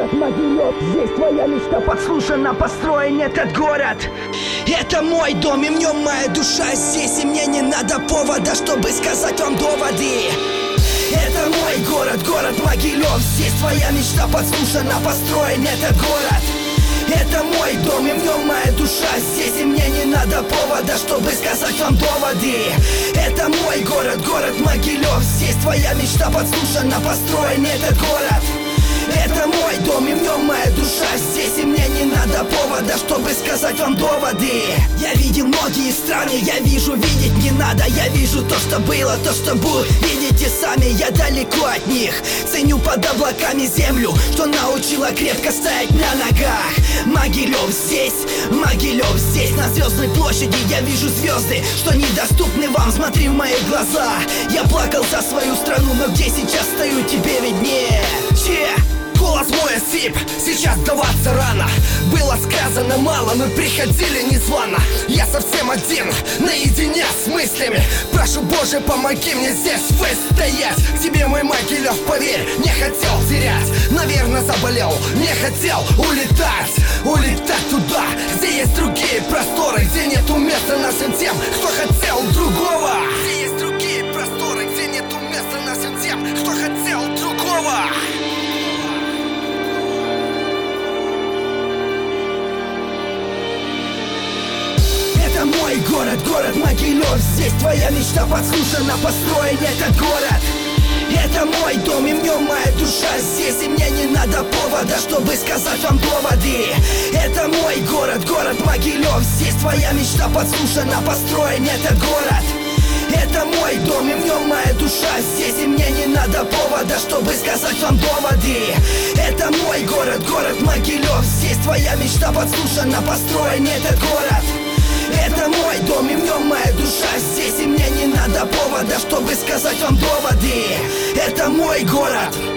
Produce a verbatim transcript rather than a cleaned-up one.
город Могилев. Здесь твоя мечта подслушана, построен этот город. Это мой дом, и в нем моя душа здесь, и мне не надо повода, чтобы сказать вам доводы. Это мой город, город Могилев. Здесь твоя мечта подслушана, построен этот город. Это мой дом, и в нем моя душа здесь, и мне не надо повода, чтобы сказать вам доводы. Это мой город, город Могилев. Здесь твоя мечта подслушана, построен этот город. Это мой дом, и в нем моя душа здесь, и мне не надо повода, чтобы сказать вам доводы. Я видел многие страны, я вижу, видеть не надо. Я вижу то, что было, то, что будет. Видите сами, я далеко от них. Ценю под облаками землю, что научила крепко стоять на ногах. Могилев здесь, Могилев здесь. На Звездной площади я вижу звезды, что недоступны вам. Смотри в мои глаза. Я плакал за свою страну, но где сейчас стою, тебе виднее. Че? Голос мой осип, сейчас сдаваться рано. Было сказано мало, мы приходили незвано. Я совсем один, наедине с мыслями. Прошу, Боже, помоги мне здесь выстоять. К тебе, мой Могилев, поверь, не хотел терять. Наверное, заболел, не хотел улетать. Улетать туда, где есть другие просторы, где нету места нашим тем, кто хотел другого. Где есть другие просторы, где нету места нашим тем, кто хотел другого. Это мой город, город Могилев. Здесь твоя мечта подслушана, построен этот город. Это мой дом, и в нем моя душа здесь, и мне не надо повода, чтобы сказать вам доводы. Это мой город, город Могилев. Здесь твоя мечта подслушана, построен этот город. Это мой дом, и в нем моя душа здесь, и мне не надо повода, чтобы сказать вам доводы. Это мой город, город Могилев. Здесь твоя мечта подслушана, построен этот город. Это мой дом, и в нем моя душа здесь, и мне не надо повода, чтобы сказать вам доводы. Это мой город.